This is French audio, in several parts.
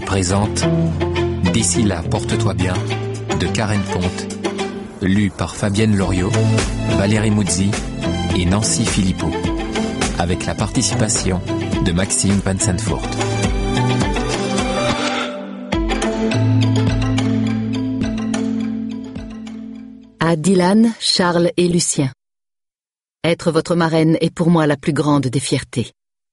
présente D'ici là, porte-toi bien de Karen Ponte, lu par Fabienne Loriot, Valérie Muzzi et Nancy Philippot, avec la participation de Maxime Van Santvoort. À Dylan, Charles et Lucien. Être votre marraine est pour moi la plus grande des fiertés.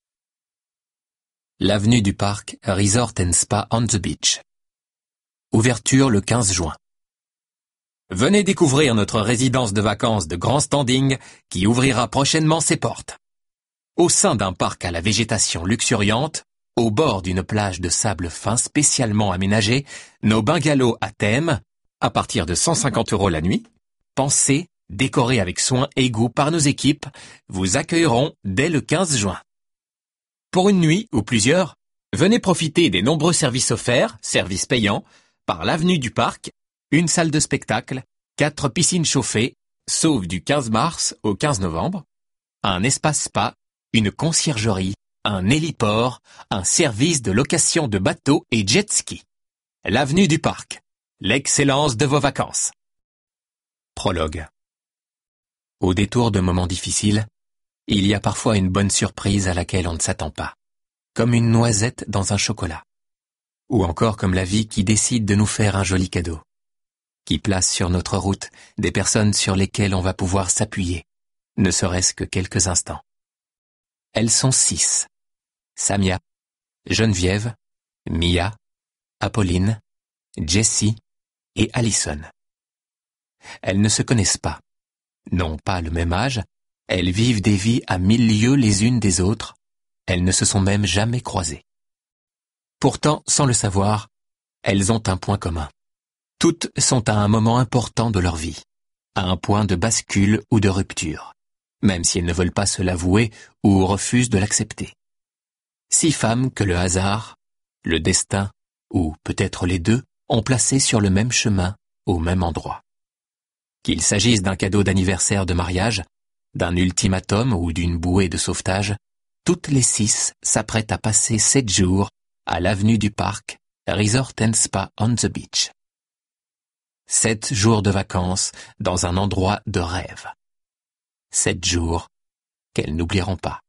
L'avenue du Parc, Resort and Spa on the Beach. Ouverture le 15 juin. Venez découvrir notre résidence de vacances de grand standing qui ouvrira prochainement ses portes. Au sein d'un parc à la végétation luxuriante, au bord d'une plage de sable fin spécialement aménagée, nos bungalows à thème, à partir de 150 € la nuit, pensés, décorés avec soin et goût par nos équipes, vous accueilleront dès le 15 juin. Pour une nuit ou plusieurs, venez profiter des nombreux services offerts, services payants, par l'avenue du Parc, une salle de spectacle, 4 piscines chauffées, sauf du 15 mars au 15 novembre, un espace spa, une conciergerie, un héliport, un service de location de bateaux et jet ski. L'avenue du Parc, l'excellence de vos vacances. Prologue. Au détour de moments difficiles, il y a parfois une bonne surprise à laquelle on ne s'attend pas, comme une noisette dans un chocolat, ou encore comme la vie qui décide de nous faire un joli cadeau, qui place sur notre route des personnes sur lesquelles on va pouvoir s'appuyer, ne serait-ce que quelques instants. Elles sont 6. Samia, Geneviève, Mia, Apolline, Jessie et Alison. Elles ne se connaissent pas, n'ont pas le même âge, elles vivent des vies à 1000 lieues les unes des autres, elles ne se sont même jamais croisées. Pourtant, sans le savoir, elles ont un point commun. Toutes sont à un moment important de leur vie, à un point de bascule ou de rupture, même si elles ne veulent pas se l'avouer ou refusent de l'accepter. 6 femmes que le hasard, le destin, ou peut-être les deux, ont placées sur le même chemin, au même endroit. Qu'il s'agisse d'un cadeau d'anniversaire de mariage, d'un ultimatum ou d'une bouée de sauvetage, toutes les 6 s'apprêtent à passer 7 jours à l'avenue du Parc, Resort and Spa on the Beach. 7 jours de vacances dans un endroit de rêve. 7 jours qu'elles n'oublieront pas.